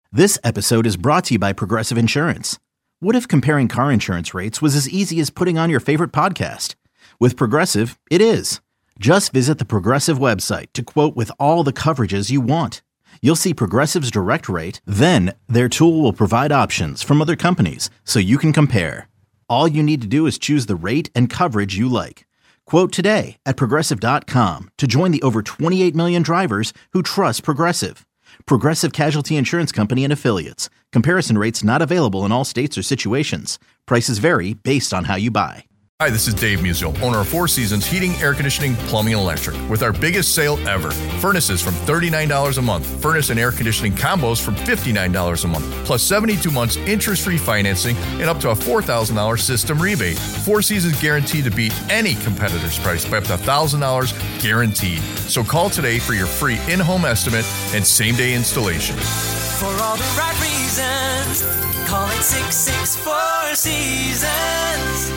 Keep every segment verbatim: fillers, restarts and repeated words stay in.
This episode is brought to you by Progressive Insurance. What if comparing car insurance rates was as easy as putting on your favorite podcast? With Progressive, it is. Just visit the Progressive website to quote with all the coverages you want. You'll see Progressive's direct rate, then their tool will provide options from other companies so you can compare. All you need to do is choose the rate and coverage you like. Quote today at progressive dot com to join the over twenty-eight million drivers who trust Progressive. Progressive Casualty Insurance Company and Affiliates. Comparison rates not available in all states or situations. Prices vary based on how you buy. Hi, this is Dave Musial, owner of Four Seasons Heating, Air Conditioning, Plumbing, and Electric, with our biggest sale ever. Furnaces from thirty-nine dollars a month. Furnace and air conditioning combos from fifty-nine dollars a month, plus seventy-two months interest-free financing and up to a four thousand dollars system rebate. Four Seasons guaranteed to beat any competitor's price by up to one thousand dollars guaranteed. So call today for your free in-home estimate and same-day installation. For all the right reasons, call it six six four Seasons.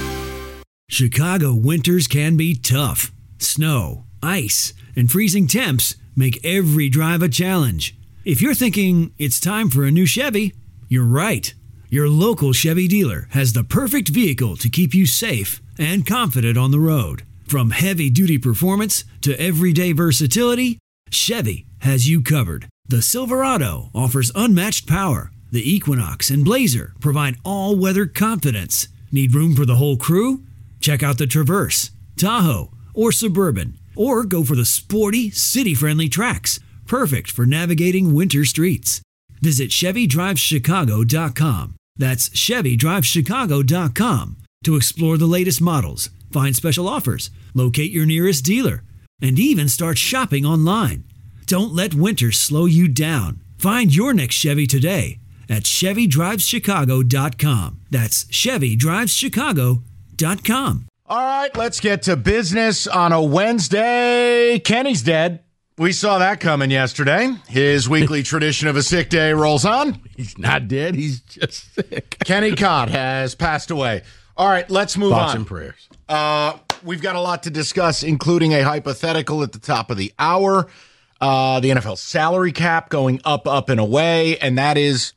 Chicago winters can be tough. Snow, ice, and freezing temps make every drive a challenge. If you're thinking it's time for a new Chevy, you're right. Your local Chevy dealer has the perfect vehicle to keep you safe and confident on the road. From heavy-duty performance to everyday versatility, Chevy has you covered. The Silverado offers unmatched power. The Equinox and Blazer provide all-weather confidence. Need room for the whole crew? Check out the Traverse, Tahoe, or Suburban, or go for the sporty, city-friendly Trax, perfect for navigating winter streets. Visit Chevy Drive Chicago dot com. That's Chevy Drive Chicago dot com to explore the latest models, find special offers, locate your nearest dealer, and even start shopping online. Don't let winter slow you down. Find your next Chevy today at Chevy Drive Chicago dot com. That's Chevy Drive Chicago dot com. All right, let's get to business on a Wednesday. Kenny's dead. We saw that coming yesterday. His weekly tradition of a sick day rolls on. He's not dead. He's just sick. Kenny Cott has passed away. All right, let's move Thoughts on. and prayers. Uh, we've got a lot to discuss, including a hypothetical at the top of the hour. Uh, the N F L salary cap going up, up, and away, and that is,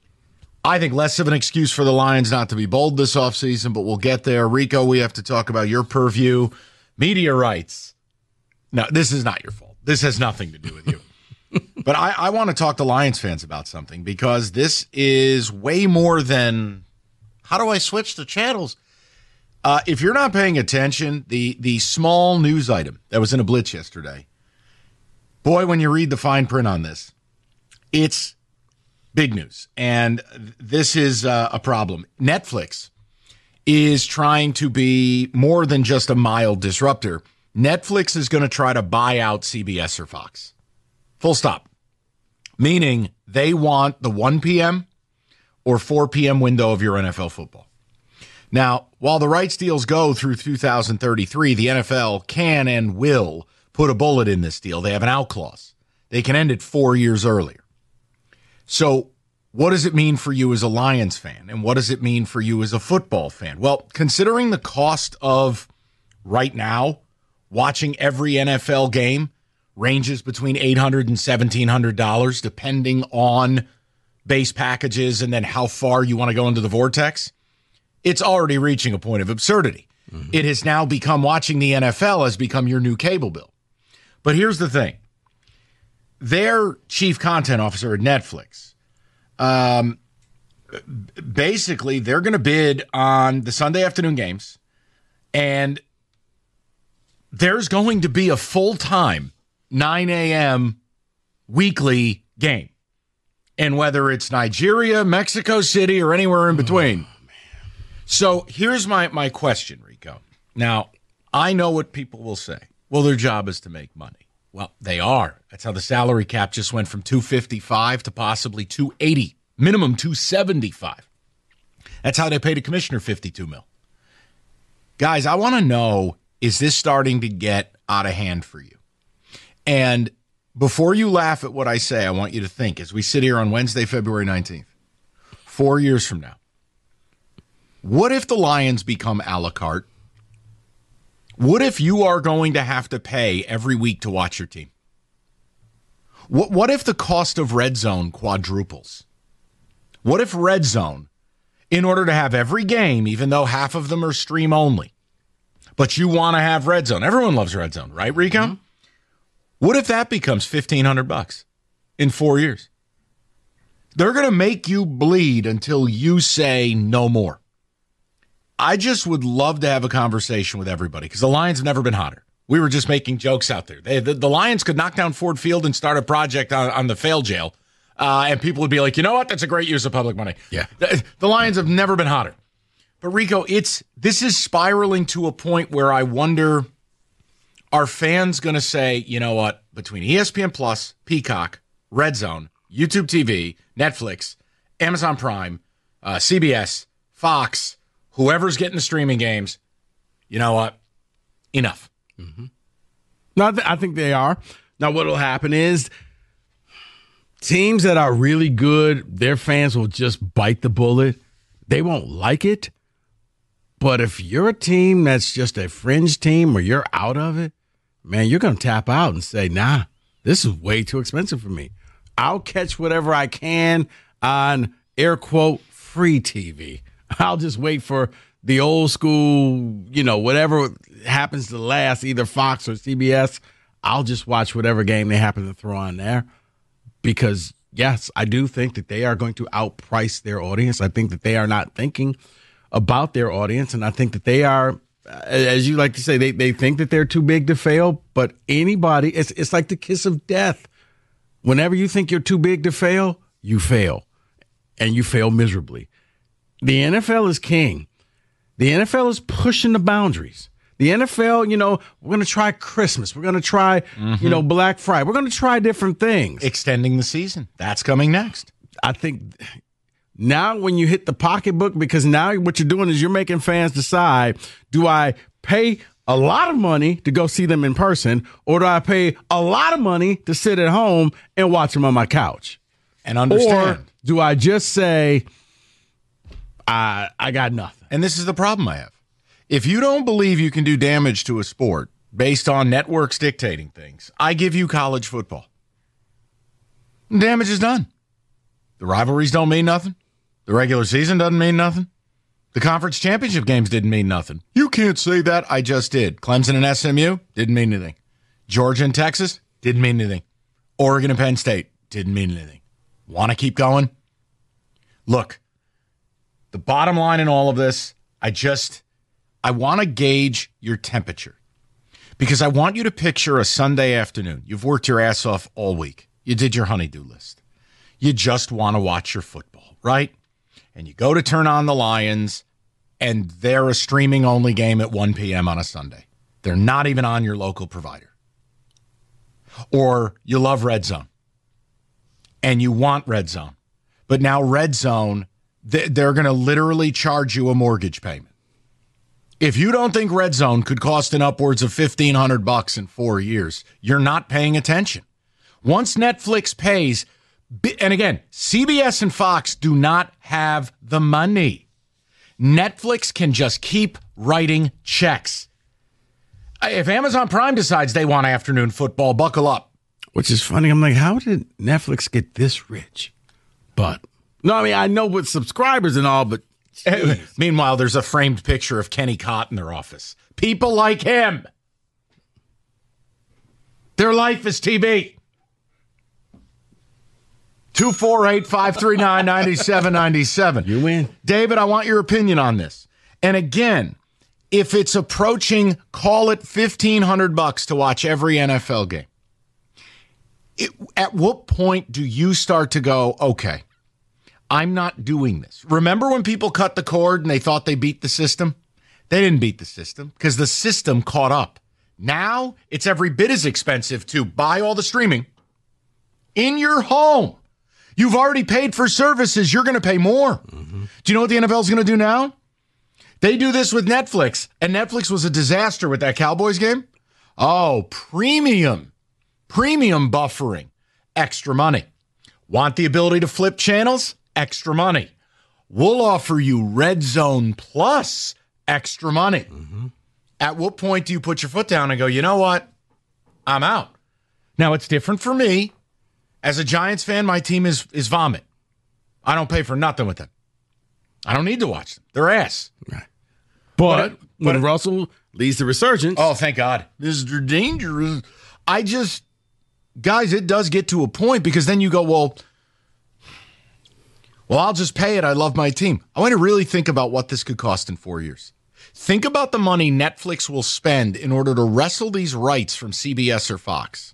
I think, less of an excuse for the Lions not to be bold this offseason, but we'll get there. Rico, we have to talk about your purview. Media rights. No, this is not your fault. This has nothing to do with you. But I, I want to talk to Lions fans about something, because this is way more than, how do I switch the channels? Uh, if you're not paying attention, the the small news item that was in a blitz yesterday, boy, when you read the fine print on this, it's big news. And this is uh, a problem. Netflix is trying to be more than just a mild disruptor. Netflix is going to try to buy out C B S or Fox. Full stop. Meaning they want the one p.m. or four p.m. window of your N F L football. Now, while the rights deals go through two thousand thirty-three, the N F L can and will put a bullet in this deal. They have an out clause. They can end it four years earlier. So what does it mean for you as a Lions fan? And what does it mean for you as a football fan? Well, considering the cost of, right now, watching every N F L game ranges between eight hundred dollars and seventeen hundred dollars, depending on base packages and then how far you want to go into the vortex, it's already reaching a point of absurdity. Mm-hmm. It has now become, watching the N F L has become your new cable bill. But here's the thing. Their chief content officer at Netflix, um, basically, they're going to bid on the Sunday afternoon games, and there's going to be a full-time nine a.m. weekly game. And whether it's Nigeria, Mexico City, or anywhere in between. Oh, man. So here's my, my question, Rico. Now, I know what people will say. Well, their job is to make money. Well, they are. That's how the salary cap just went from two fifty-five to possibly two eighty, minimum two seventy-five. That's how they paid a commissioner fifty-two mil. Guys, I want to know, is this starting to get out of hand for you? And before you laugh at what I say, I want you to think, as we sit here on Wednesday, February nineteenth, four years from now, what if the Lions become a la carte? What if you are going to have to pay every week to watch your team? What, what if the cost of Red Zone quadruples? What if Red Zone, in order to have every game, even though half of them are stream only, but you want to have Red Zone. Everyone loves Red Zone, right, Rico? Mm-hmm. What if that becomes fifteen hundred bucks in four years? They're going to make you bleed until you say no more. I just would love to have a conversation with everybody because the Lions have never been hotter. We were just making jokes out there. They, the, the Lions could knock down Ford Field and start a project on, on the fail jail, uh, and people would be like, you know what? That's a great use of public money. Yeah. The, the Lions have never been hotter. But, Rico, it's this is spiraling to a point where I wonder, are fans going to say, you know what, between E S P N Plus, Peacock, Red Zone, YouTube T V, Netflix, Amazon Prime, uh, C B S, Fox, whoever's getting the streaming games, you know what, enough. Mm-hmm. No, I, th- I think they are. Now, what will happen is teams that are really good, their fans will just bite the bullet. They won't like it. But if you're a team that's just a fringe team or you're out of it, man, you're going to tap out and say, nah, this is way too expensive for me. I'll catch whatever I can on, air quote, free T V. I'll just wait for the old school, you know, whatever happens to last, either Fox or C B S. I'll just watch whatever game they happen to throw on there because, yes, I do think that they are going to outprice their audience. I think that they are not thinking about their audience, and I think that they are, as you like to say, they, they think that they're too big to fail, but anybody, it's it's like the kiss of death. Whenever you think you're too big to fail, you fail, and you fail miserably. The N F L is king. The N F L is pushing the boundaries. The N F L, you know, we're going to try Christmas. We're going to try, mm-hmm. you know, Black Friday. We're going to try different things. Extending the season. That's coming next. I think now when you hit the pocketbook, because now what you're doing is you're making fans decide, do I pay a lot of money to go see them in person, or do I pay a lot of money to sit at home and watch them on my couch? And understand. Or do I just say, I, I got nothing? And this is the problem I have. If you don't believe you can do damage to a sport based on networks dictating things, I give you college football. Damage is done. The rivalries don't mean nothing. The regular season doesn't mean nothing. The conference championship games didn't mean nothing. You can't say that. I just did. Clemson and S M U didn't mean anything. Georgia and Texas didn't mean anything. Oregon and Penn State didn't mean anything. Want to keep going? Look, the bottom line in all of this, I just, I want to gauge your temperature because I want you to picture a Sunday afternoon. You've worked your ass off all week. You did your honey-do list. You just want to watch your football, right? And you go to turn on the Lions, and they're a streaming-only game at one p.m. on a Sunday. They're not even on your local provider. Or you love Red Zone, and you want Red Zone. But now Red Zone, they're going to literally charge you a mortgage payment. If you don't think Red Zone could cost an upwards of fifteen hundred bucks in four years, you're not paying attention. Once Netflix pays, and again, C B S and Fox do not have the money. Netflix can just keep writing checks. If Amazon Prime decides they want afternoon football, buckle up. Which is funny. I'm like, how did Netflix get this rich? But, no, I mean, I know with subscribers and all, but geez. Meanwhile, there's a framed picture of Kenny Cott in their office. People like him. Their life is T V. two four eight, five three nine, nine seven nine seven. You win. David, I want your opinion on this. And again, if it's approaching, call it fifteen hundred bucks to watch every N F L game, it, at what point do you start to go, okay, I'm not doing this? Remember when people cut the cord and they thought they beat the system? They didn't beat the system because the system caught up. Now it's every bit as expensive to buy all the streaming in your home. You've already paid for services. You're going to pay more. Mm-hmm. Do you know what the N F L is going to do now? They do this with Netflix, and Netflix was a disaster with that Cowboys game. Oh, premium, premium buffering, extra money. Want the ability to flip channels? Extra money. We'll offer you Red Zone Plus, extra money. Mm-hmm. At what point do you put your foot down and go, you know what? I'm out. Now, it's different for me. As a Giants fan, my team is is vomit. I don't pay for nothing with them. I don't need to watch them. They're ass. Right. But, but when but, Russell leads the resurgence. Oh, thank God. This is dangerous. I just, guys, it does get to a point because then you go, well, well, I'll just pay it. I love my team. I want to really think about what this could cost in four years. Think about the money Netflix will spend in order to wrestle these rights from C B S or Fox.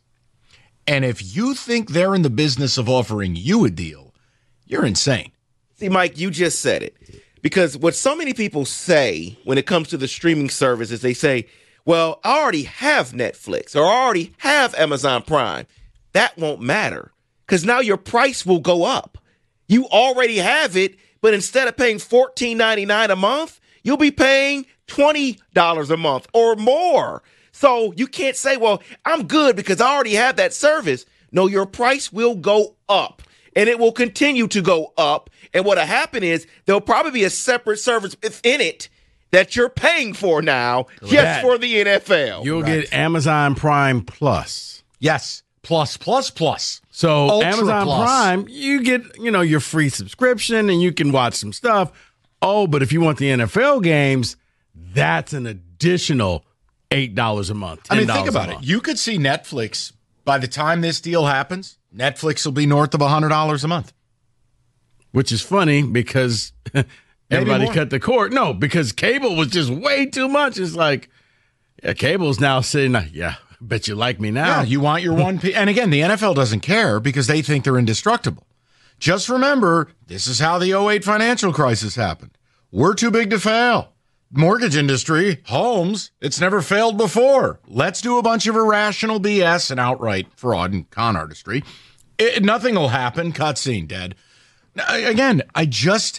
And if you think they're in the business of offering you a deal, you're insane. See, Mike, you just said it. Because what so many people say when it comes to the streaming service is they say, well, I already have Netflix or I already have Amazon Prime. That won't matter because now your price will go up. You already have it, but instead of paying fourteen ninety-nine a month, you'll be paying twenty dollars a month or more. So you can't say, well, I'm good because I already have that service. No, your price will go up and it will continue to go up. And what'll happen is there'll probably be a separate service within it that you're paying for now just that, for the N F L. You'll right. get Amazon Prime Plus. Yes. Plus, plus, plus. So Ultra Amazon plus. Prime, you get, you know, your free subscription and you can watch some stuff. Oh, but if you want the N F L games, that's an additional eight dollars a month. I mean, think about it. month. You could see Netflix, by the time this deal happens, Netflix will be north of one hundred dollars a month. Which is funny because everybody more. cut the cord. No, because cable was just way too much. It's like, yeah, cable's now sitting like, yeah, bet you like me now. Yeah, you want your one P. And again, the N F L doesn't care because they think they're indestructible. Just remember, this is how the oh eight financial crisis happened. We're too big to fail. Mortgage industry, homes, it's never failed before. Let's do a bunch of irrational B S and outright fraud and con artistry. It, nothing will happen. Cutscene, dead. Again, I just,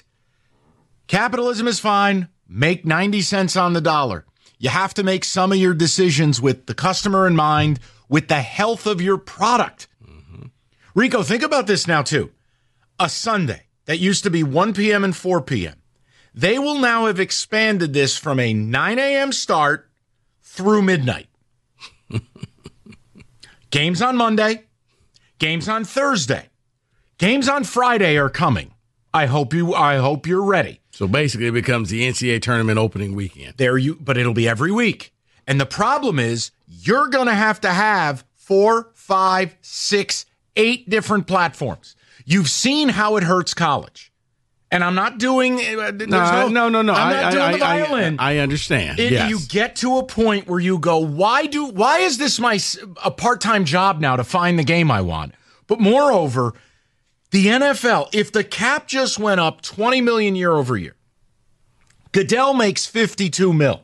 capitalism is fine. Make ninety cents on the dollar. You have to make some of your decisions with the customer in mind, with the health of your product. Mm-hmm. Rico, think about this now, too. A Sunday that used to be one p.m. and four p.m. They will now have expanded this from a nine a.m. start through midnight. Games on Monday, games on Thursday, games on Friday are coming. I hope you I hope you're ready. So basically it becomes the N C double A tournament opening weekend. There you but it'll be every week. And the problem is you're going to have to have four, five, six, eight different platforms. You've seen how it hurts college. And I'm not doing uh, no, no, no, no. I'm not I, doing I, the violin. I, I understand. It, yes. You get to a point where you go, why do why is this my a part-time job now to find the game I want? But moreover, the N F L, if the cap just went up twenty million year over year, Goodell makes fifty-two mil.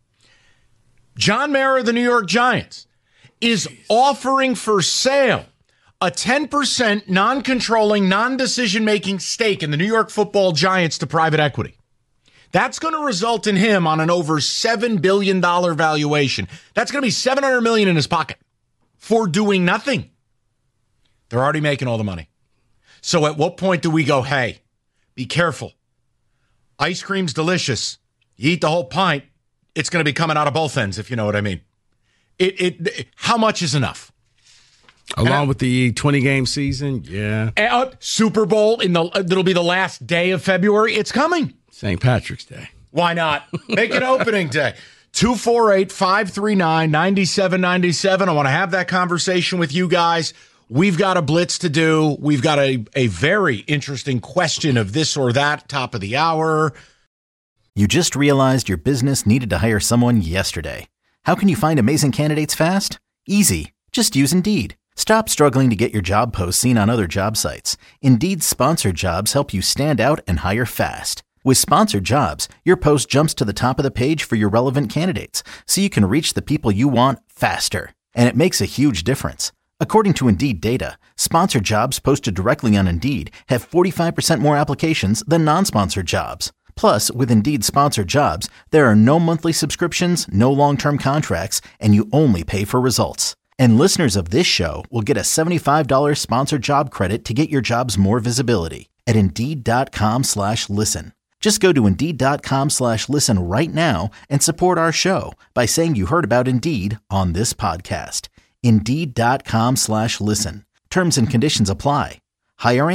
John Mara of the New York Giants is Jeez. offering for sale a ten percent non-controlling, non-decision-making stake in the New York Football Giants to private equity. That's going to result in him on an over seven billion dollars valuation. That's going to be seven hundred million dollars in his pocket for doing nothing. They're already making all the money. So at what point do we go, hey, be careful. Ice cream's delicious. You eat the whole pint, it's going to be coming out of both ends, if you know what I mean. It, it, how much is enough? Along I, with the twenty-game season, yeah. Uh, Super Bowl, in the it'll be the last day of February. It's coming. Saint Patrick's Day. Why not? Make it opening day. two four eight, five three nine, nine seven nine seven. I want to have that conversation with you guys. We've got a blitz to do. We've got a, a very interesting question of this or that, top of the hour. You just realized your business needed to hire someone yesterday. How can you find amazing candidates fast? Easy. Just use Indeed. Stop struggling to get your job posts seen on other job sites. Indeed's sponsored jobs help you stand out and hire fast. With sponsored jobs, your post jumps to the top of the page for your relevant candidates, so you can reach the people you want faster. And it makes a huge difference. According to Indeed data, sponsored jobs posted directly on Indeed have forty-five percent more applications than non-sponsored jobs. Plus, with Indeed sponsored jobs, there are no monthly subscriptions, no long-term contracts, and you only pay for results. And listeners of this show will get a seventy-five dollars sponsored job credit to get your jobs more visibility at Indeed.com slash listen. Just go to Indeed.com slash listen right now and support our show by saying you heard about Indeed on this podcast. Indeed.com slash listen. Terms and conditions apply. Hiring?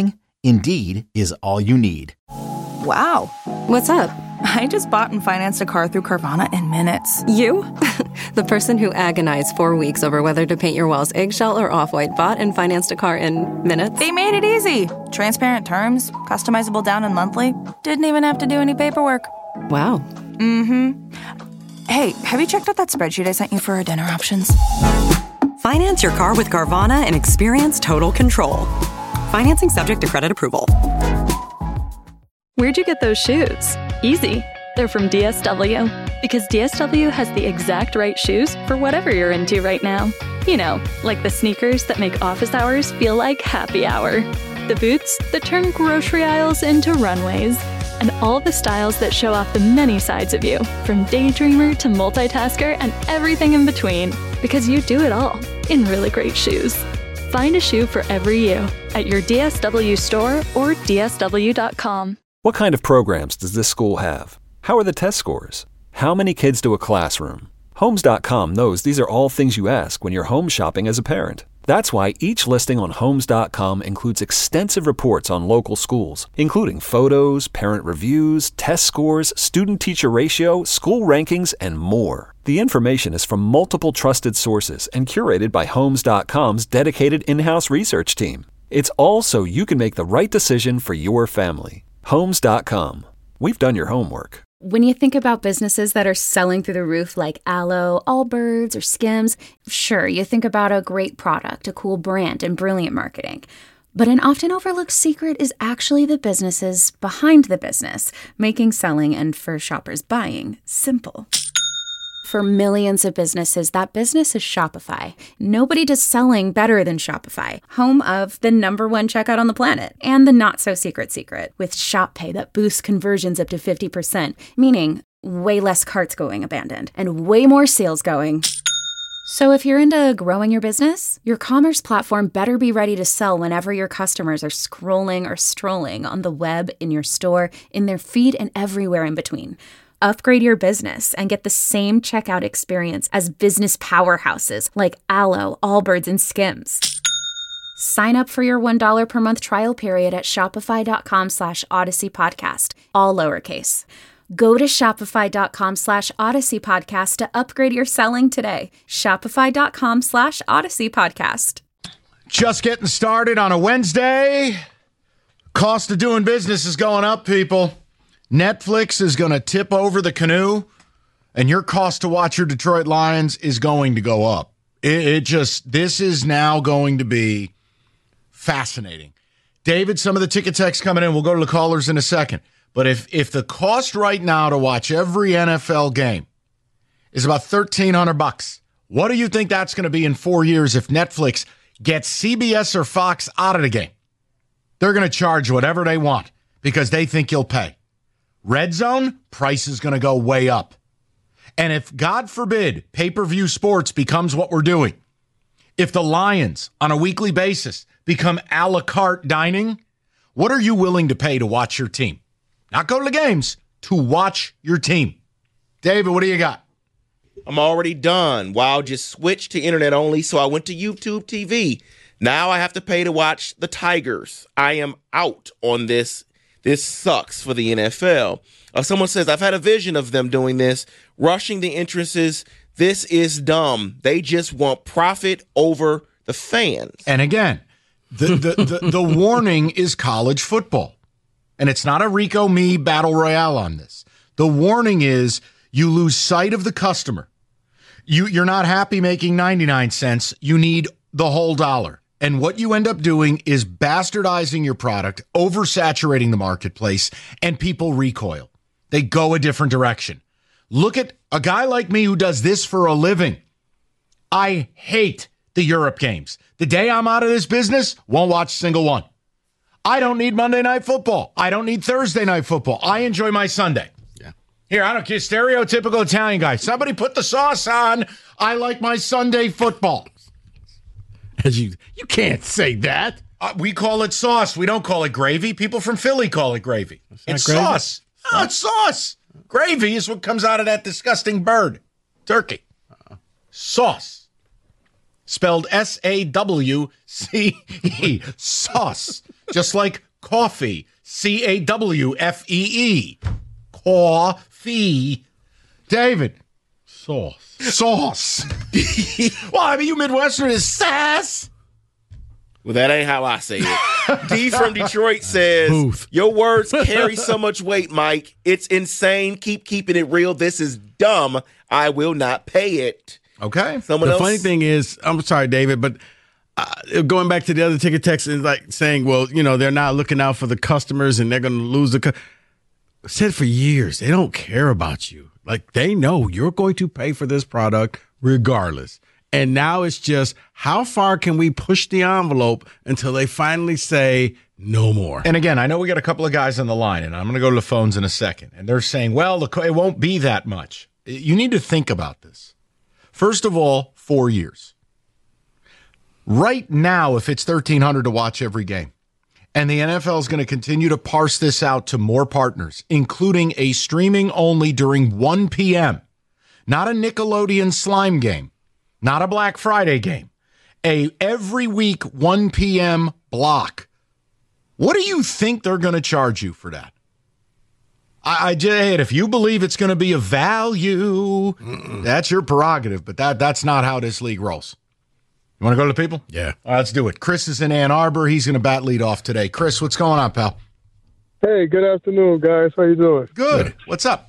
Indeed is all you need. Wow. What's up? I just bought and financed a car through Carvana in minutes. You? The person who agonized four weeks over whether to paint your walls eggshell or off-white bought and financed a car in minutes? They made it easy. Transparent terms, customizable down and monthly. Didn't even have to do any paperwork. Wow. Mm-hmm. Hey, have you checked out that spreadsheet I sent you for our dinner options? Finance your car with Carvana and experience total control. Financing subject to credit approval. Where'd you get those shoes? Easy. They're from D S W. Because D S W has the exact right shoes for whatever you're into right now. You know, like the sneakers that make office hours feel like happy hour. The boots that turn grocery aisles into runways. And all the styles that show off the many sides of you, from daydreamer to multitasker and everything in between. Because you do it all in really great shoes. Find a shoe for every you at your D S W store or D S W dot com. What kind of programs does this school have? How are the test scores? How many kids do a classroom? Homes dot com knows these are all things you ask when you're home shopping as a parent. That's why each listing on Homes dot com includes extensive reports on local schools, including photos, parent reviews, test scores, student-teacher ratio, school rankings, and more. The information is from multiple trusted sources and curated by Homes dot com's dedicated in-house research team. It's all so you can make the right decision for your family. Homes dot com. We've done your homework. When you think about businesses that are selling through the roof like Aloe, Allbirds, or Skims, sure, you think about a great product, a cool brand, and brilliant marketing. But an often overlooked secret is actually the businesses behind the business, making selling and for shoppers buying simple. For millions of businesses, that business is Shopify. Nobody does selling better than Shopify, home of the number one checkout on the planet, and the not-so-secret secret, with Shop Pay that boosts conversions up to fifty percent, meaning way less carts going abandoned, and way more sales going. So if you're into growing your business, your commerce platform better be ready to sell whenever your customers are scrolling or strolling on the web, in your store, in their feed, and everywhere in between. Upgrade your business and get the same checkout experience as business powerhouses like Aloe, Allbirds, and Skims. Sign up for your one dollar per month trial period at shopify.com slash Odyssey Podcast, all lowercase. Go to shopify.com slash Odyssey Podcast to upgrade your selling today. Shopify.com slash Odyssey Podcast. Just getting started on a Wednesday. Cost of doing business is going up, people. Netflix is going to tip over the canoe, and your cost to watch your Detroit Lions is going to go up. It, it just, this is now going to be fascinating. David, some of the ticket text coming in. We'll go to the callers in a second. But if if the cost right now to watch every N F L game is about thirteen hundred bucks, what do you think that's going to be in four years if Netflix gets C B S or Fox out of the game? They're going to charge whatever they want because they think you'll pay. Red Zone, price is going to go way up. And if, God forbid, pay-per-view sports becomes what we're doing, if the Lions on a weekly basis become a la carte dining, what are you willing to pay to watch your team? Not go to the games, to watch your team. David, what do you got? I'm already done. Wow, just switched to internet only, so I went to YouTube T V. Now I have to pay to watch the Tigers. I am out on this. This sucks for the N F L. Uh, someone says, I've had a vision of them doing this, rushing the entrances. This is dumb. They just want profit over the fans. And again, the the, the, the warning is college football. And it's not a Rico Me battle royale on this. The warning is you lose sight of the customer. You, you're not happy making ninety-nine cents. You need the whole dollar. And what you end up doing is bastardizing your product, oversaturating the marketplace, and people recoil. They go a different direction. Look at a guy like me who does this for a living. I hate the Europe games. The day I'm out of this business, won't watch a single one. I don't need Monday Night Football. I don't need Thursday Night Football. I enjoy my Sunday. Yeah. Here, I don't care. Stereotypical Italian guy. Somebody put the sauce on. I like my Sunday football. As you, you can't say that. Uh, we call it sauce. We don't call it gravy. People from Philly call it gravy. It's, it's gravy. sauce. Oh, it's sauce. Gravy is what comes out of that disgusting bird. Turkey. Uh-uh. Sauce. Spelled S A W C E. Sauce. Just like Coffee. C A W F E E. Coffee. David. Sauce. Sauce. Well, I mean, you Midwestern is sass. Well, that ain't how I say it. D from Detroit says, Booth. Your words carry so much weight, Mike. It's insane. Keep keeping it real. This is dumb. I will not pay it. Okay. Someone the else. funny thing is, I'm sorry, David, but uh, going back to the other ticket text is like saying, well, you know, they're not looking out for the customers and they're going to lose the. Cu- said for years, they don't care about you. Like, they know you're going to pay for this product regardless. And now it's just, how far can we push the envelope until they finally say no more? And again, I know we got a couple of guys on the line, and I'm going to go to the phones in a second. And they're saying, well, the, it won't be that much. You need to think about this. First of all, four years. Right now, if it's thirteen hundred dollars to watch every game, and the N F L is going to continue to parse this out to more partners, including a streaming only during one p.m., not a Nickelodeon slime game, not a Black Friday game, a every week one p.m. block. What do you think they're going to charge you for that? I, I just, if you believe it's going to be a value, Mm-mm. that's your prerogative, but that that's not how this league rolls. You want to go to the people? Yeah. All right, let's do it. Chris is in Ann Arbor. He's going to bat lead off today. Chris, what's going on, pal? Hey, good afternoon, guys. How you doing? Good. What's up?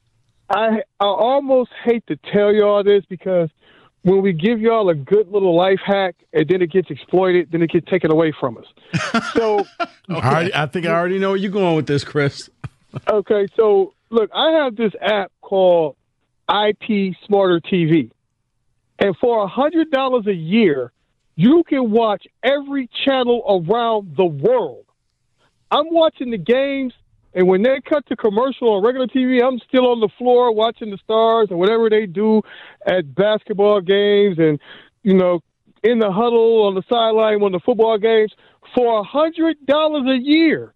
I I almost hate to tell y'all this because when we give y'all a good little life hack and then it gets exploited, then it gets taken away from us. So okay. I, already, I think I already know where you're going with this, Chris. Okay, so look, I have this app called I P Smarter T V. And for one hundred dollars a year, you can watch every channel around the world. I'm watching the games, and when they cut to commercial on regular T V, I'm still on the floor watching the Stars and whatever they do at basketball games and, you know, in the huddle on the sideline when the football games for one hundred dollars a year.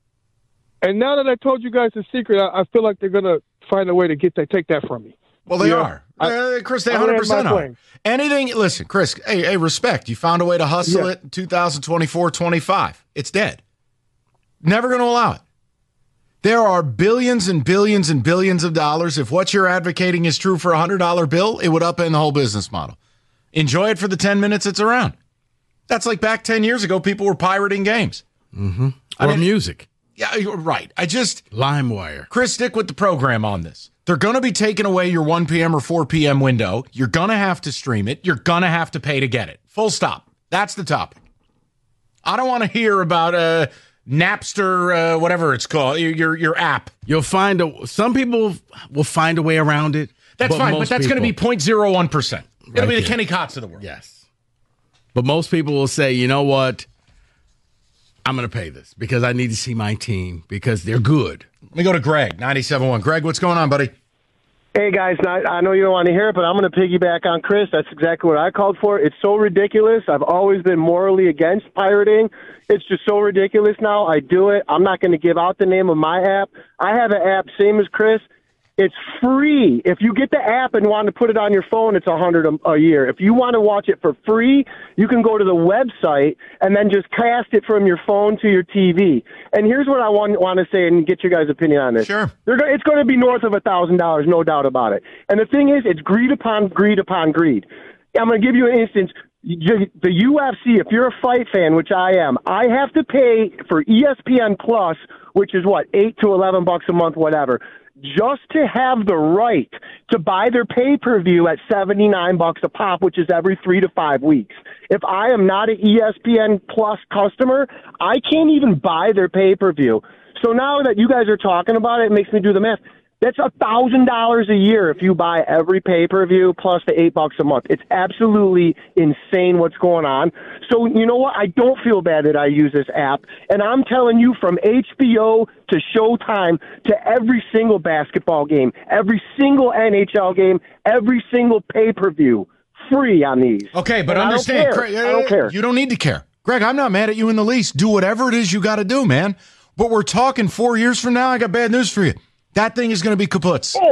And now that I told you guys the secret, I, I feel like they're going to find a way to get that, take that from me. Well, they Yeah. are. I- Uh, Chris, they I one hundred land percent my are. plane. Anything, listen, Chris, hey, hey, respect. You found a way to hustle Yeah. it in two thousand twenty-four twenty-five. It's dead. Never going to allow it. There are billions and billions and billions of dollars. If what you're advocating is true for a one hundred dollar bill, it would upend the whole business model. Enjoy it for the ten minutes it's around. That's like back ten years ago, people were pirating games. Mm-hmm. I Or mean- music. Yeah, you're right. I just... LimeWire. Chris, stick with the program on this. They're going to be taking away your one p.m. or four p.m. window. You're going to have to stream it. You're going to have to pay to get it. Full stop. That's the topic. I don't want to hear about uh, Napster, uh, whatever it's called, your, your your app. You'll find a, some people will find a way around it. That's fine, but most that's going to be people- zero point zero one percent. It'll Right be the there. Kenny Kotz of the world. Yes. But most people will say, you know what? I'm going to pay this because I need to see my team because they're good. Let me go to Greg, ninety-seven point one. Greg, what's going on, buddy? Hey, guys, I I know you don't want to hear it, but I'm going to piggyback on Chris. That's exactly what I called for. It's so ridiculous. I've always been morally against pirating. It's just so ridiculous now. I do it. I'm not going to give out the name of my app. I have an app, same as Chris. It's free. If you get the app and want to put it on your phone, it's one hundred dollars a year. If you want to watch it for free, you can go to the website and then just cast it from your phone to your T V. And here's what I want, want to say and get your guys' opinion on this. Sure. They're go- it's going to be north of one thousand dollars, no doubt about it. And the thing is, it's greed upon greed upon greed. I'm going to give you an instance. The U F C, if you're a fight fan, which I am, I have to pay for E S P N Plus, which is what, eight to eleven bucks a month, whatever, just to have the right to buy their pay-per-view at seventy-nine bucks a pop, which is every three to five weeks. If I am not an E S P N Plus customer, I can't even buy their pay-per-view. So now that you guys are talking about it, it makes me do the math. That's one thousand dollars a year if you buy every pay-per-view plus the eight bucks a month. It's absolutely insane what's going on. So you know what? I don't feel bad that I use this app. And I'm telling you, from H B O to Showtime to every single basketball game, every single N H L game, every single pay-per-view, free on these. Okay, but And understand, I don't care. Craig, I don't care. You don't need to care. Greg, I'm not mad at you in the least. Do whatever it is you got to do, man. But we're talking four years from now. I got bad news for you. That thing is going to be kaput. Oh,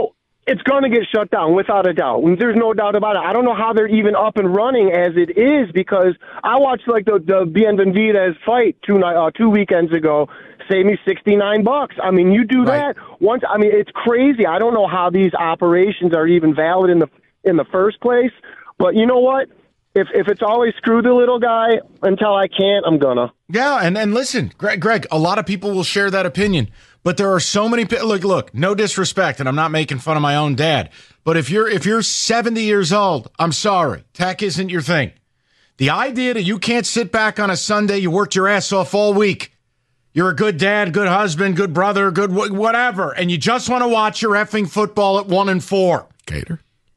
it's going to get shut down without a doubt. There's no doubt about it. I don't know how they're even up and running as it is, because I watched like the the Benavidez fight two uh, two weekends ago. Saved me sixty-nine bucks. I mean, you do Right. that once. I mean, it's crazy. I don't know how these operations are even valid in the in the first place. But you know what? If if it's always screw the little guy until I can't, I'm gonna. Yeah, and, and listen, Greg, Greg, a lot of people will share that opinion, but there are so many people. Look, look, no disrespect, and I'm not making fun of my own dad, but if you're if you're seventy years old, I'm sorry, tech isn't your thing. The idea that you can't sit back on a Sunday, you worked your ass off all week, you're a good dad, good husband, good brother, good wh- whatever, and you just want to watch your effing football at one and four. Gator.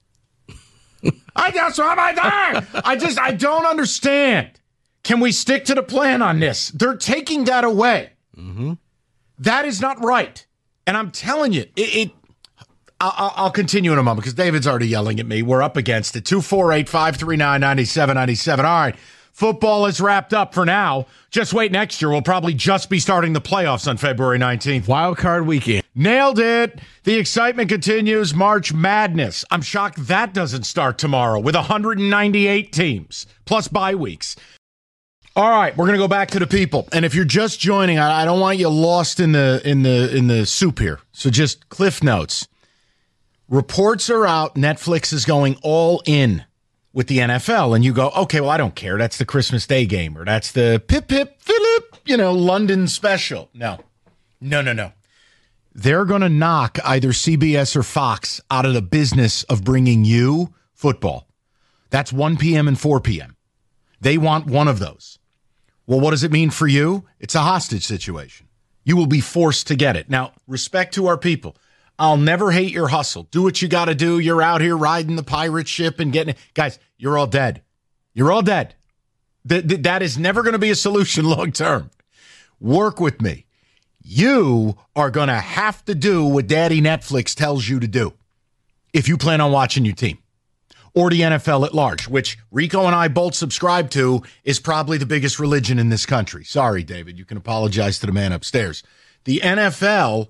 I just want my dad. I just, I don't understand. Can we stick to the plan on this? They're taking that away. Mm-hmm. That is not right. And I'm telling you, it, it I'll, I'll continue in a moment because David's already yelling at me. We're up against it. two four eight, five three nine, nine seven nine seven. All right. Football is wrapped up for now. Just wait next year. We'll probably just be starting the playoffs on February nineteenth. Wild card weekend. Nailed it. The excitement continues. March Madness. I'm shocked that doesn't start tomorrow with one hundred ninety-eight teams plus bye weeks. All right, we're going to go back to the people. And if you're just joining, I, I don't want you lost in the in the in the soup here. So just Cliff Notes. Reports are out. Netflix is going all in with the N F L, and you go, okay, well, I don't care. That's the Christmas Day game, or that's the Pip Pip Philip, you know, London special. No, no, no, no. They're going to knock either C B S or Fox out of the business of bringing you football. That's one p.m. and four p.m. They want one of those. Well, what does it mean for you? It's a hostage situation. You will be forced to get it. Now, respect to our people. I'll never hate your hustle. Do what you got to do. You're out here riding the pirate ship and getting it. Guys, you're all dead. You're all dead. Th- th- that is never going to be a solution long term. Work with me. You are going to have to do what Daddy Netflix tells you to do if you plan on watching your team or the N F L at large, which Rico and I both subscribe to, is probably the biggest religion in this country. Sorry, David. You can apologize to the man upstairs. The N F L...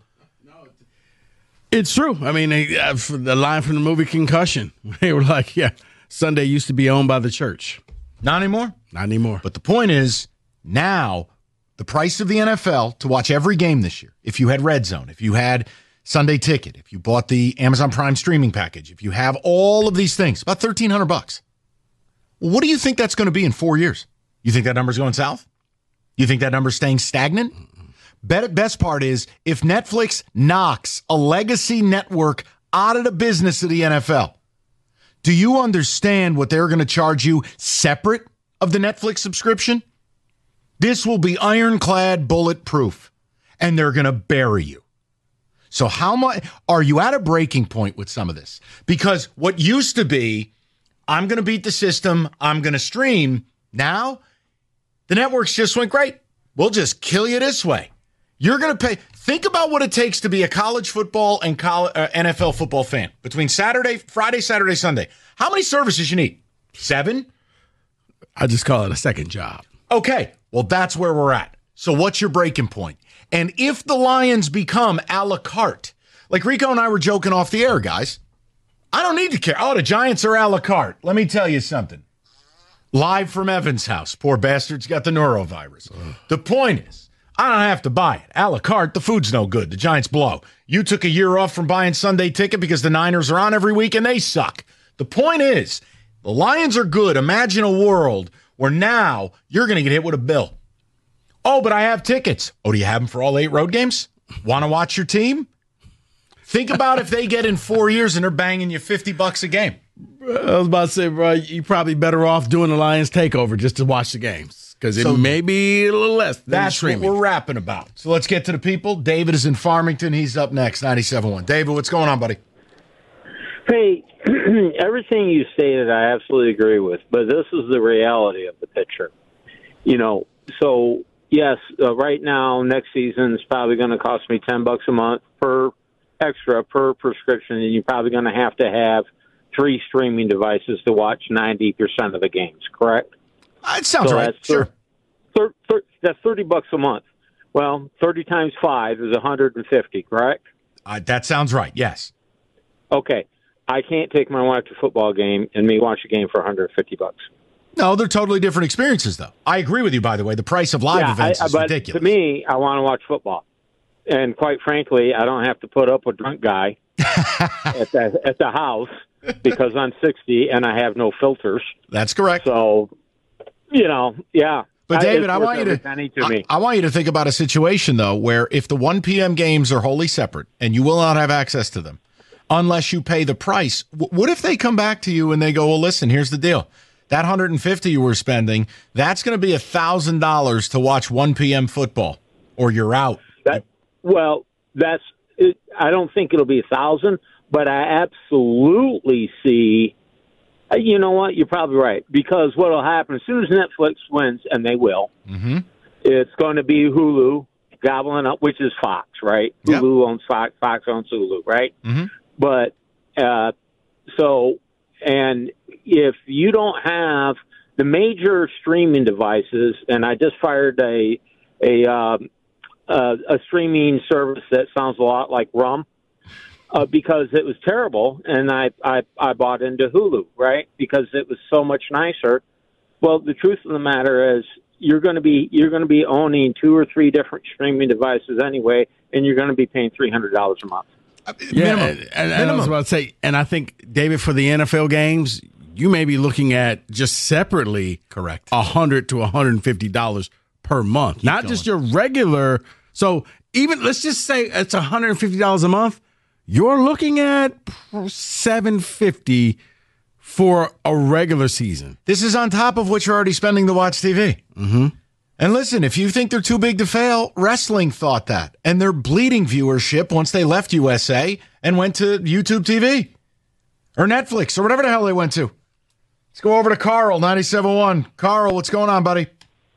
It's true. I mean, they, uh, the line from the movie Concussion, they were like, yeah, Sunday used to be owned by the church. Not anymore? Not anymore. But the point is, now, the price of the N F L to watch every game this year, if you had Red Zone, if you had Sunday Ticket, if you bought the Amazon Prime streaming package, if you have all of these things, about thirteen hundred bucks. Well, what do you think that's going to be in four years? You think that number's going south? You think that number's staying stagnant? Best part is, if Netflix knocks a legacy network out of the business of the N F L, do you understand what they're going to charge you separate of the Netflix subscription? This will be ironclad bulletproof, and they're going to bury you. So how much are you at a breaking point with some of this? Because what used to be, I'm going to beat the system, I'm going to stream. Now, the networks just went, great. We'll just kill you this way. You're going to pay. Think about what it takes to be a college football and college, uh, N F L football fan between Saturday, Friday, Saturday, Sunday. How many services you need? Seven? I just call it a second job. Okay. Well, that's where we're at. So what's your breaking point? And if the Lions become a la carte, like Rico and I were joking off the air, guys, I don't need to care. Oh, the Giants are a la carte. Let me tell you something. Live from Evan's house. Poor bastard's got the norovirus. Ugh. The point is, I don't have to buy it. A la carte, the food's no good. The Giants blow. You took a year off from buying Sunday Ticket because the Niners are on every week and they suck. The point is, the Lions are good. Imagine a world where now you're going to get hit with a bill. Oh, but I have tickets. Oh, do you have them for all eight road games? Want to watch your team? Think about if they get in four years and they're banging you fifty bucks a game. I was about to say, bro, you're probably better off doing the Lions takeover just to watch the games. Because it so may be a little less than that's streaming. What we're rapping about. So let's get to the people. David is in Farmington. He's up next, ninety-seven point one. David, what's going on, buddy? Hey, everything you stated I absolutely agree with, but this is the reality of the picture. You know, so, yes, uh, right now, next season is probably going to cost me ten bucks a month per extra per prescription, and you're probably going to have to have three streaming devices to watch ninety percent of the games, correct? Uh, it sounds so right. That's sure. Thir- thir- that's thirty bucks a month. Well, thirty times five is one hundred fifty, correct? Uh, that sounds right, yes. okay, I can't take my wife to a football game and me watch a game for one hundred fifty bucks. No, they're totally different experiences, though. I agree with you, by the way. The price of live yeah, events I, is but ridiculous. To me, I want to watch football. And quite frankly, I don't have to put up with a drunk guy at, the, at the house because I'm sixty and I have no filters. That's correct. So, you know, yeah. But David, I want you to, to I, me. I want you to think about a situation though where if the one p.m. games are wholly separate and you will not have access to them unless you pay the price, w- what if they come back to you and they go, "Well, listen, here's the deal. That one hundred fifty you were spending, that's going to be one thousand dollars to watch one p.m. football or you're out." That, well, that's it, I don't think it'll be a thousand, but I absolutely see. You know what? You're probably right, because what will happen as soon as Netflix wins, and they will, mm-hmm. it's going to be Hulu gobbling up, which is Fox, right? Yep. Hulu owns Fox, Fox owns Hulu, right? Mm-hmm. But uh, so, and if you don't have the major streaming devices, and I just fired a a um, uh, a streaming service that sounds a lot like Rum. Uh, because it was terrible, and I, I I bought into Hulu, right? Because it was so much nicer. Well, the truth of the matter is, you're going to be you're going to be owning two or three different streaming devices anyway, and you're going to be paying three hundred dollars a month. Yeah, and, and, and I was about to say, and I think David, for the N F L games, you may be looking at just separately, correct, a hundred to one hundred and fifty dollars per month, Keep not going. just your regular. So even let's just say it's one hundred and fifty dollars a month. You're looking at seven hundred fifty dollars for a regular season. This is on top of what you're already spending to watch T V. Mm-hmm. And listen, if you think they're too big to fail, wrestling thought that. And they're bleeding viewership once they left U S A and went to YouTube T V or Netflix or whatever the hell they went to. Let's go over to Carl, ninety-seven point one. Carl, what's going on, buddy?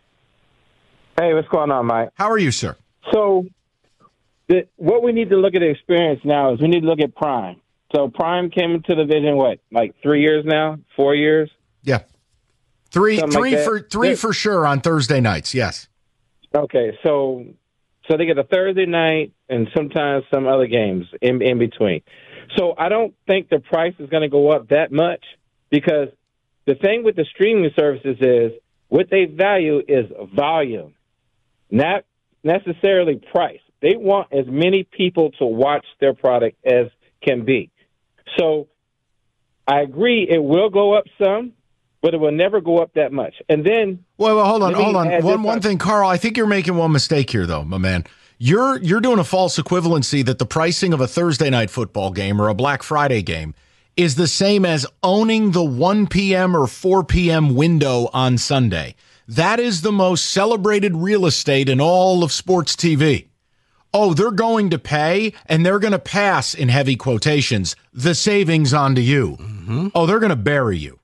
Hey, what's going on, Mike? How are you, sir? So, the, what we need to look at the experience now is we need to look at Prime. So Prime came into the division, what, like three years now? Four years? Yeah. Three Something three like for three yeah. for sure on Thursday nights, yes. Okay, so so they get a Thursday night and sometimes some other games in, in between. So I don't think the price is going to go up that much, because the thing with the streaming services is what they value is volume, not necessarily price. They want as many people to watch their product as can be. So I agree it will go up some, but it will never go up that much. And then Well, well hold on, hold on. One one thing, Carl, I think you're making one mistake here though, my man. You're you're doing a false equivalency that the pricing of a Thursday night football game or a Black Friday game is the same as owning the one p.m. or four p.m. window on Sunday. That is the most celebrated real estate in all of sports T V. Oh, they're going to pay, and they're going to pass, in heavy quotations, the savings on to you. Mm-hmm. Oh, they're going to bury you.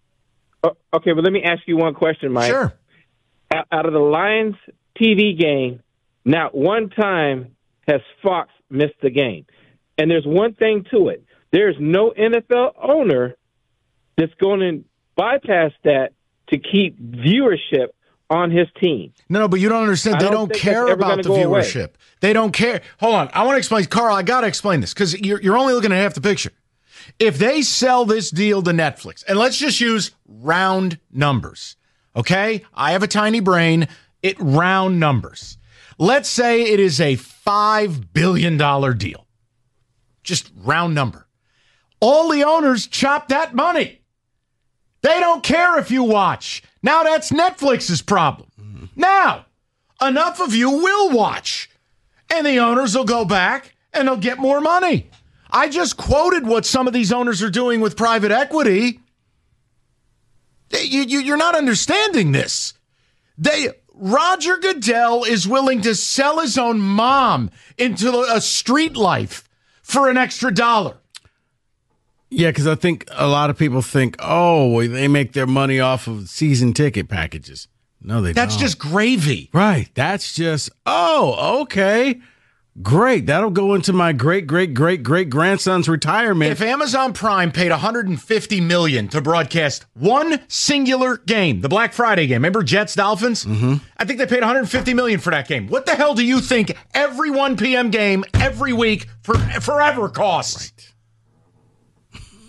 Oh, okay, but let me ask you one question, Mike. Sure. Out, out of the Lions T V game, not one time has Fox missed the game. And there's one thing to it. There's no N F L owner that's going to bypass that to keep viewership on his team. No, no, but you don't understand. I They don't don't think care that's ever about gonna the go away. viewership. They don't care. Hold on. I want to explain. Carl, I got to explain this because you're, you're only looking at half the picture. If they sell this deal to Netflix, and let's just use round numbers, okay? I have a tiny brain. It round numbers. Let's say it is a five billion dollars deal. Just round number. All the owners chop that money. They don't care if you watch. Now that's Netflix's problem. Now, enough of you will watch, and the owners will go back and they'll get more money. I just quoted what some of these owners are doing with private equity. You, you, you're not understanding this. They Roger Goodell is willing to sell his own mom into a street life for an extra dollar. Yeah, because I think a lot of people think, oh, they make their money off of season ticket packages. No, they That's don't. just gravy. Right. That's just, oh, okay. Great. That'll go into my great, great, great, great grandson's retirement. If Amazon Prime paid one hundred fifty million dollars to broadcast one singular game, the Black Friday game, remember Jets Dolphins? Mm-hmm. I think they paid one hundred fifty million dollars for that game. What the hell do you think every one p.m. game every week for forever costs? Right.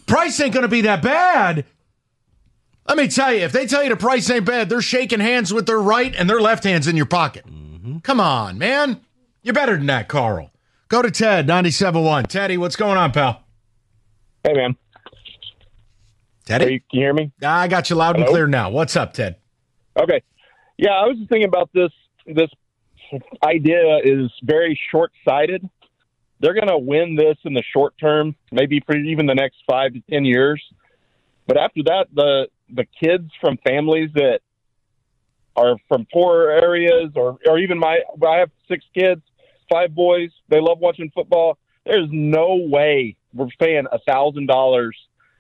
price ain't going to be that bad. Let me tell you, if they tell you the price ain't bad, they're shaking hands with their right and their left hands in your pocket. Mm-hmm. Come on, man. You're better than that, Carl. Go to Ted, ninety-seven point one. Teddy, what's going on, pal? Hey, man. Teddy? Are you, can you hear me? I got you loud Hello? and clear now. What's up, Ted? Okay. Yeah, I was just thinking about this. This idea is very short-sighted. They're going to win this in the short term, maybe for even the next five to ten years. But after that, the the kids from families that are from poorer areas, or, or even my, I have six kids, five boys. They love watching football. There's no way we're paying a thousand dollars.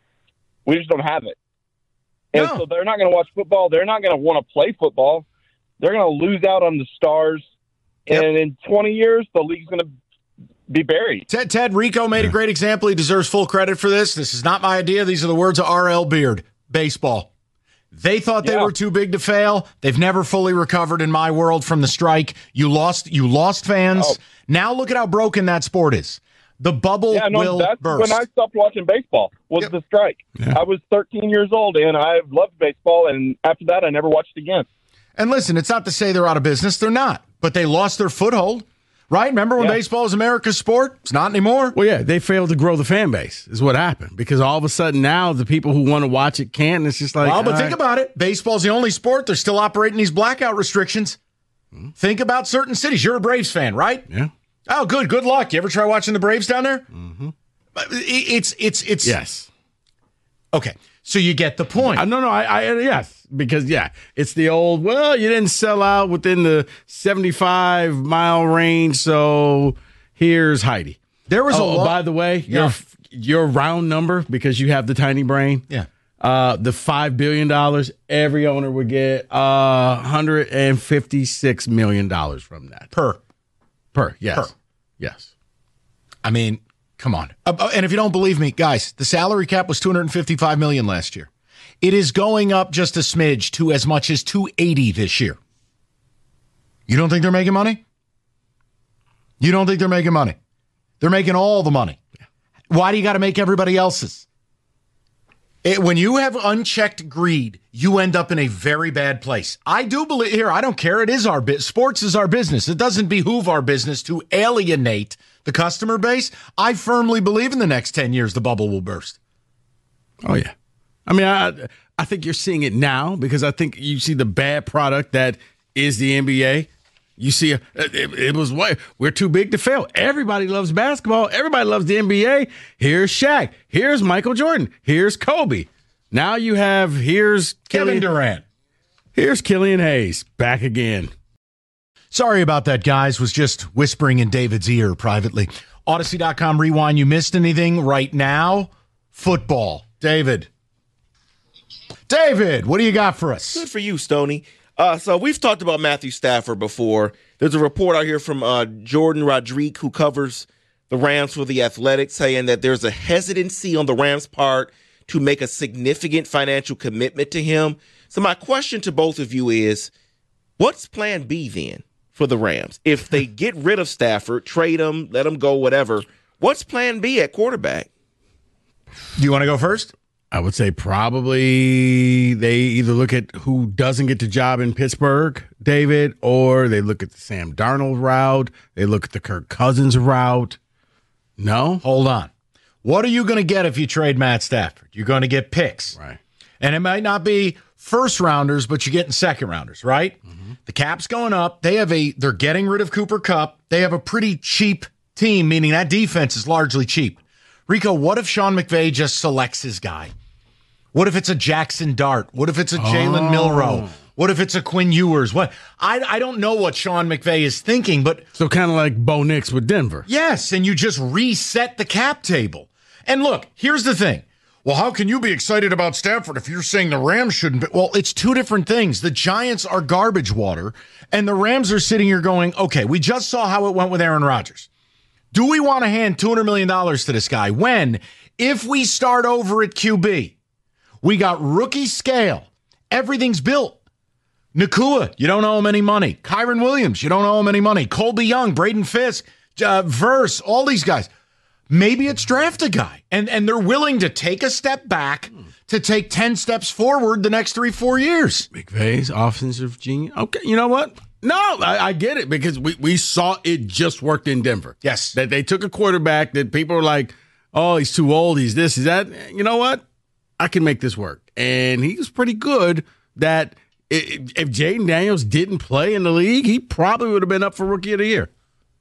We just don't have it. And no. So they're not going to watch football. They're not going to want to play football. They're going to lose out on the stars. Yep. And in twenty years, the league's going to be buried. Ted, Ted Rico made a great example. He deserves full credit for this. This is not my idea. These are the words of R L Beard. Baseball. They thought they Yeah. were too big to fail. They've never fully recovered in my world from the strike. You lost you lost fans. Oh. Now look at how broken that sport is. The bubble Yeah, no, will that's burst. when I stopped watching baseball was Yep. the strike. Yeah. I was thirteen years old, and I loved baseball, and after that, I never watched again. And listen, it's not to say they're out of business. They're not. But they lost their foothold. Right? Remember when Yeah. baseball was America's sport? It's not anymore. Well, yeah, they failed to grow the fan base is what happened, because all of a sudden now the people who want to watch it can't. And it's just like, well, but all think right. about it. Baseball's the only sport. They're still operating these blackout restrictions. Mm-hmm. Think about certain cities. You're a Braves fan, right? Yeah. Oh, good. Good luck. You ever try watching the Braves down there? Mm-hmm. It's, it's, it's. Yes. Okay. So you get the point. Uh, no, no, I, I, yes, because yeah, it's the old. Well, you didn't sell out within the seventy-five mile range, so here's Heidi. There was oh, a oh, lot. by the way, Yeah. your your round number, because you have the tiny brain. Yeah. Uh, the five billion dollars every owner would get uh, one hundred and fifty-six million dollars from that Per. per. Yes, Per. yes. I mean, come on. Uh, and if you don't believe me, guys, the salary cap was two hundred fifty-five million dollars last year. It is going up just a smidge to as much as two hundred eighty this year. You don't think they're making money? You don't think they're making money? They're making all the money. Why do you got to make everybody else's? It, when you have unchecked greed, you end up in a very bad place. I do believe here. I don't care. It is our business. Sports is our business. It doesn't behoove our business to alienate the customer base. I firmly believe in the next ten years, the bubble will burst. Oh yeah. I mean, I I think you're seeing it now, because I think you see the bad product that is the N B A. You see, a, it, it was what we're too big to fail. Everybody loves basketball. Everybody loves the N B A. Here's Shaq. Here's Michael Jordan. Here's Kobe. Now you have here's Kevin Killian, Durant. Here's Killian Hayes back again. Sorry about that, guys. Was just whispering in David's ear privately. Odyssey dot com rewind. You missed anything right now? Football. David. David, what do you got for us? Good for you, Stoney. Uh, so we've talked about Matthew Stafford before. There's a report out here from uh, Jordan Rodrigue, who covers the Rams for The Athletic, saying that there's a hesitancy on the Rams' part to make a significant financial commitment to him. So my question to both of you is, what's plan B then for the Rams? If they get rid of Stafford, trade him, let him go, whatever, what's plan B at quarterback? Do you want to go first? I would say probably they either look at who doesn't get the job in Pittsburgh, David, or they look at the Sam Darnold route. They look at the Kirk Cousins route. No? Hold on. What are you going to get if you trade Matt Stafford? You're going to get picks. Right. And it might not be first rounders, but you're getting second rounders, right? Mm-hmm. The cap's going up. They have a, they're getting rid of Cooper Kupp. They have a pretty cheap team, meaning that defense is largely cheap. Rico, what if Sean McVay just selects his guy? What if it's a Jackson Dart? What if it's a Jalen Oh. Milroe? What if it's a Quinn Ewers? What I I don't know what Sean McVay is thinking, but So kind of like Bo Nix with Denver. yes, and you just reset the cap table. And look, here's the thing. Well, how can you be excited about Stafford if you're saying the Rams shouldn't be? Well, it's two different things. The Giants are garbage water, and the Rams are sitting here going, okay, we just saw how it went with Aaron Rodgers. Do we want to hand two hundred million dollars to this guy when, if we start over at Q B, we got rookie scale, everything's built. Nakua, you don't owe him any money. Kyron Williams, you don't owe him any money. Colby Young, Braden Fisk, uh, Verse, all these guys. Maybe it's draft a guy, and, and they're willing to take a step back to take ten steps forward the next three, four years. McVay's offensive genius. Okay, you know what? No, I, I get it because we, we saw it just worked in Denver. Yes. That they took a quarterback that people were like, oh, he's too old, he's this, he's that. You know what? I can make this work. And he was pretty good that if Jaden Daniels didn't play in the league, he probably would have been up for Rookie of the Year.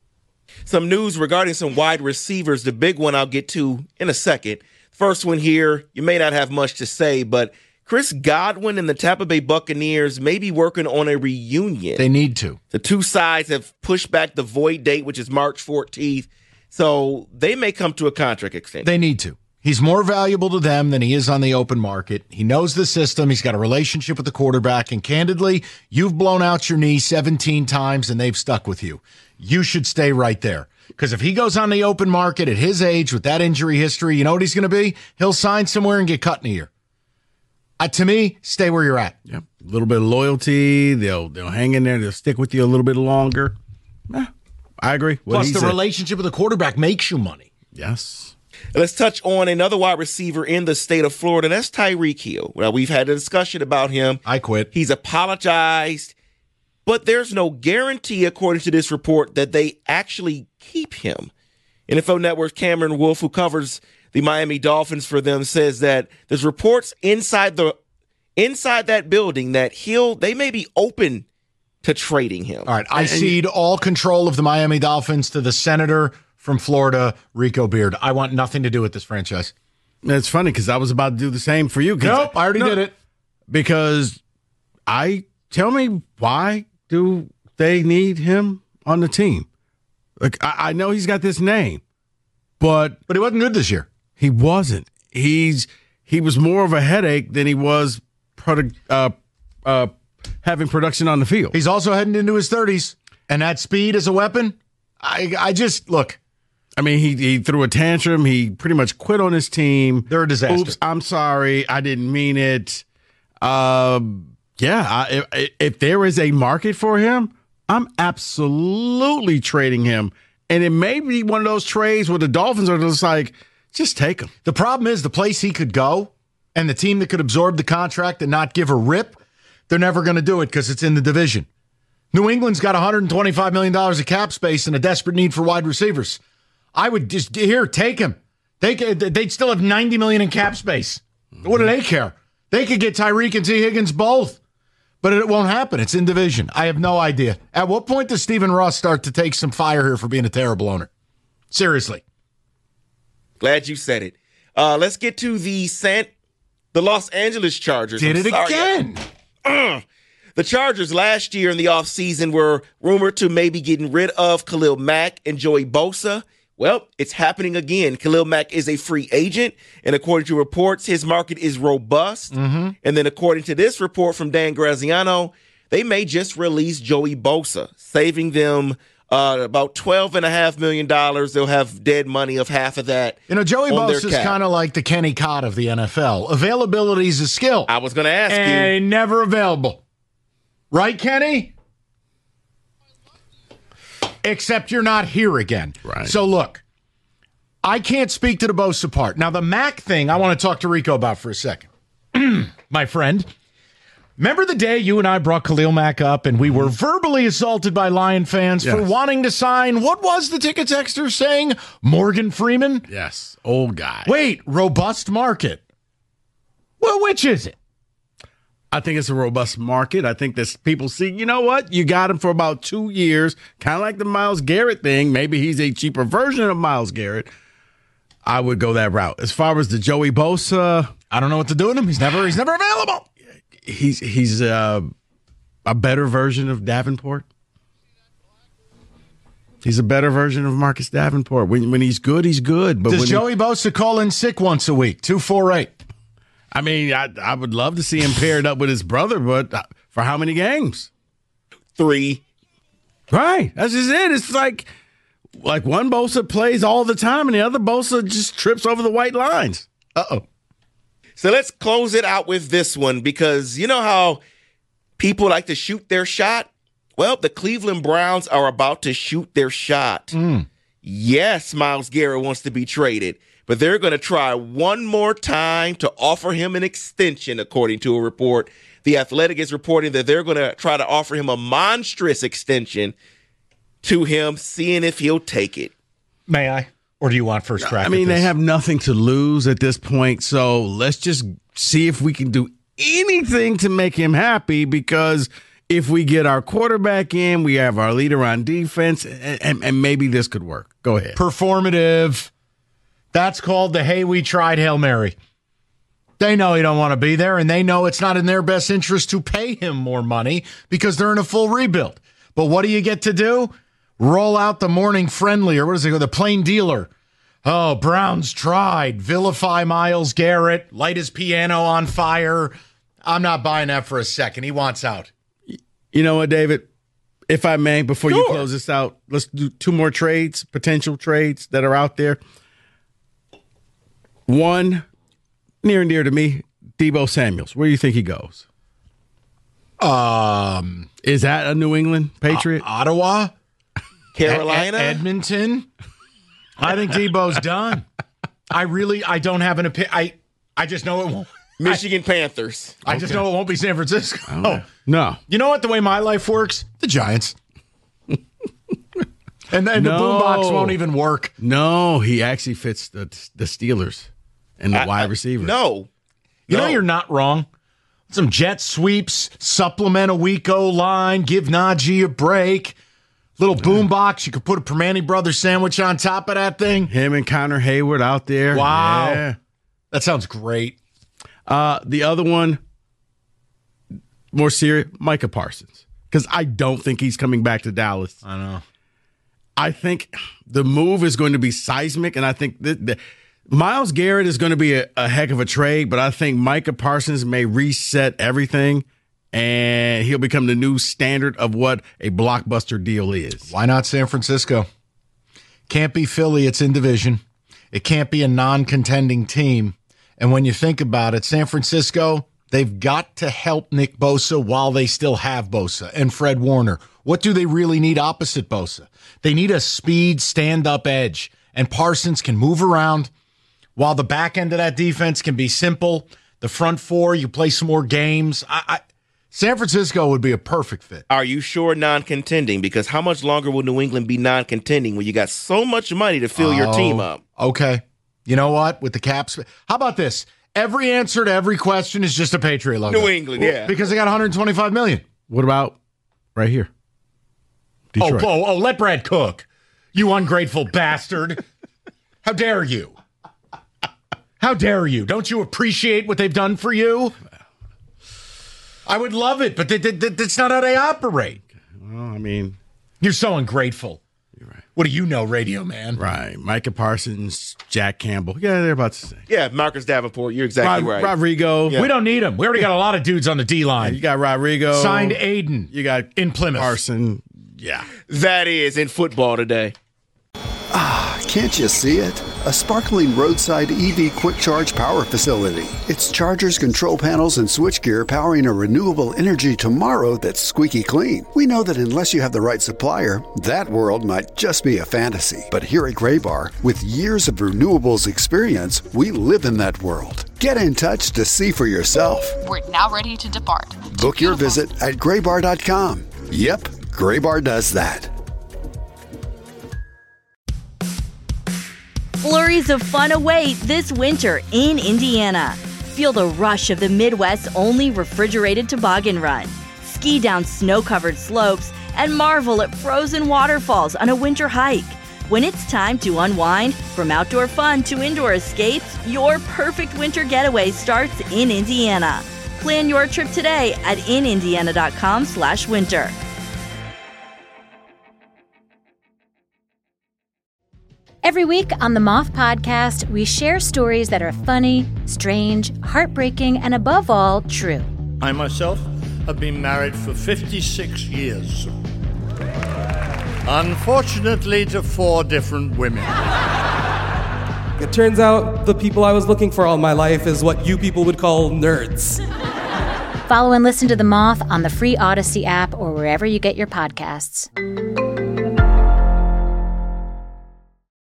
Some news regarding some wide receivers. The big one I'll get to in a second. First one here, you may not have much to say, but Chris Godwin and the Tampa Bay Buccaneers may be working on a reunion. They need to. The two sides have pushed back the void date, which is March fourteenth, so they may come to a contract extension. They need to. He's more valuable to them than he is on the open market. He knows the system. He's got a relationship with the quarterback. And candidly, you've blown out your knee seventeen times and they've stuck with you. You should stay right there. Because if he goes on the open market at his age with that injury history, you know what he's going to be? He'll sign somewhere and get cut in a year. Uh, to me, stay where you're at. Yep. A little bit of loyalty. They'll they'll hang in there. They'll stick with you a little bit longer. Eh, I agree. What Plus, the said. relationship with the quarterback makes you money. Yes. Let's touch on another wide receiver in the state of Florida. That's Tyreek Hill. Well, we've had a discussion about him. I quit. He's apologized, but there's no guarantee, according to this report, that they actually keep him. N F L Network's Cameron Wolf, who covers the Miami Dolphins for them, says that there's reports inside the inside that building that Hill, they may be open to trading him. All right, I cede all control of the Miami Dolphins to the senator from Florida, Rico Beard. I want nothing to do with this franchise. It's funny because I was about to do the same for you. Nope, I already no, did it. Because I tell me why do they need him on the team? Like I, I know he's got this name, but but he wasn't good this year. He wasn't. He's he was more of a headache than he was product uh, uh, having production on the field. He's also heading into his thirties, and that speed as a weapon. I I just look. I mean, he, he threw a tantrum. He pretty much quit on his team. They're a disaster. Oops, I'm sorry. I didn't mean it. Um, yeah, I, if, if there is a market for him, I'm absolutely trading him. And it may be one of those trades where the Dolphins are just like, just take him. The problem is the place he could go and the team that could absorb the contract and not give a rip, they're never going to do it because it's in the division. New England's got one hundred twenty-five million dollars of cap space and a desperate need for wide receivers. I would just, here, take him. They, they'd still have ninety million dollars in cap space. Mm-hmm. What do they care? They could get Tyreek and T. Higgins both. But it won't happen. It's in division. I have no idea. At what point does Stephen Ross start to take some fire here for being a terrible owner? Seriously. Glad you said it. Uh, let's get to the San, the Los Angeles Chargers. Did I'm it sorry. again. Uh, the Chargers last year in the offseason were rumored to maybe getting rid of Khalil Mack and Joey Bosa. Well, it's happening again. Khalil Mack is a free agent, and according to reports, his market is robust. Mm-hmm. And then according to this report from Dan Graziano, they may just release Joey Bosa, saving them uh, about twelve point five million dollars. They'll have dead money of half of that. You know, Joey on Bosa is kind of like the Kenny Cott of the N F L. Availability is a skill. I was going to ask and you. never available. Right, Kenny? Except you're not here again. Right. So look, I can't speak to the Bosa part. Now, the Mac thing, I want to talk to Rico about for a second. My friend, remember the day you and I brought Khalil Mack up and we were verbally assaulted by Lion fans yes. for wanting to sign, what was the ticket texter saying? Morgan Freeman? Yes, old guy. Wait, robust market. Well, which is it? I think it's a robust market. I think that people see, you know what? You got him for about two years, kind of like the Myles Garrett thing. Maybe he's a cheaper version of Myles Garrett. I would go that route. As far as the Joey Bosa, I don't know what to do with him. He's never he's never available. He's he's uh, a better version of Davenport. He's a better version of Marcus Davenport. When when he's good, he's good. But Does when Joey he, Bosa call in sick once a week? two four eight I mean, I I would love to see him paired up with his brother, but for how many games? Three. Right. That's just it. It's like like one Bosa plays all the time and the other Bosa just trips over the white lines. Uh-oh. So let's close it out with this one because you know how people like to shoot their shot? Well, the Cleveland Browns are about to shoot their shot. Mm. yes, Myles Garrett wants to be traded, but they're going to try one more time to offer him an extension, according to a report. The Athletic is reporting that they're going to try to offer him a monstrous extension to him, seeing if he'll take it. May I? Or do you want first crack I mean, at this? they have nothing to lose at this point, so let's just see if we can do anything to make him happy, because if we get our quarterback in, we have our leader on defense, and, and, and maybe this could work. Go ahead. Performative. That's called the hey, we tried Hail Mary. They know he don't want to be there, and they know it's not in their best interest to pay him more money because they're in a full rebuild. But what do you get to do? Roll out the morning friendly, or what is it, the plain dealer. Oh, Browns tried. Vilify Myles Garrett. Light his piano on fire. I'm not buying that for a second. He wants out. You know what, David? If I may, before Sure. you close this out, let's do two more trades, potential trades that are out there. One, near and dear to me, Deebo Samuels. Where do you think he goes? Um, Is that a New England Patriot? O- Ottawa? Carolina? Ed- Edmonton? I think Debo's done. I really, I don't have an opinion. I, I just know it won't. Michigan Panthers. I okay. just know it won't be San Francisco. Oh, no. You know what? The way my life works, the Giants. and then no. the boombox won't even work. No, he actually fits the the Steelers and the I, wide receiver. No. You no. know you're not wrong. Some jet sweeps, supplement a weak O-line, give Najee a break. Little boombox, you could put a Permane Brothers sandwich on top of that thing. Him and Connor Hayward out there. Wow. Yeah. That sounds great. Uh, the other one, more serious, Micah Parsons. Because I don't think he's coming back to Dallas. I know. I think the move is going to be seismic, and I think that the, Myles Garrett is going to be a, a heck of a trade, but I think Micah Parsons may reset everything, and he'll become the new standard of what a blockbuster deal is. Why not San Francisco? Can't be Philly. It's in division. It can't be a non-contending team. And when you think about it, San Francisco, they've got to help Nick Bosa while they still have Bosa and Fred Warner. What do they really need opposite Bosa? They need a speed stand-up edge, and Parsons can move around while the back end of that defense can be simple. The front four, you play some more games. I, I, San Francisco would be a perfect fit. Are you sure non-contending? Because how much longer will New England be non-contending when you got so much money to fill oh, your team up? Okay. You know what? With the Caps, how about this? Every answer to every question is just a Patriot logo. New England, yeah. Because they got one hundred twenty-five million dollars. What about right here? Detroit. Oh, oh, oh, let Brad cook. You ungrateful bastard. How dare you? How dare you? Don't you appreciate what they've done for you? I would love it, but they, they, they, that's not how they operate. Well, I mean, you're so ungrateful. You're right. What do you know, radio man? Right. Micah Parsons, Jack Campbell. Yeah, they're about to say. Yeah, Marcus Davenport. You're exactly Rod- right. Rodrigo. Yeah. We don't need him. We already got a lot of dudes on the D-line. Yeah, you got Rodrigo. Signed Aiden. You got in Plymouth. Parson. Yeah. That is in football today. Ah, can't you see it? A sparkling roadside E V quick charge power facility. It's chargers, control panels, and switchgear powering a renewable energy tomorrow that's squeaky clean. We know that unless you have the right supplier, that world might just be a fantasy. But here at Graybar, with years of renewables experience, we live in that world. Get in touch to see for yourself. We're now ready to depart. Book your visit at graybar dot com. Yep, Graybar does that. Flurries of fun await this winter in Indiana. Feel the rush of the Midwest's only refrigerated toboggan run. Ski down snow-covered slopes and marvel at frozen waterfalls on a winter hike. When it's time to unwind, from outdoor fun to indoor escapes, your perfect winter getaway starts in Indiana. Plan your trip today at in indiana dot com slash winter. Every week on the Moth Podcast, we share stories that are funny, strange, heartbreaking, and above all, true. I myself have been married for fifty-six years. Unfortunately, to four different women. It turns out the people I was looking for all my life is what you people would call nerds. Follow and listen to The Moth on the free Odyssey app or wherever you get your podcasts.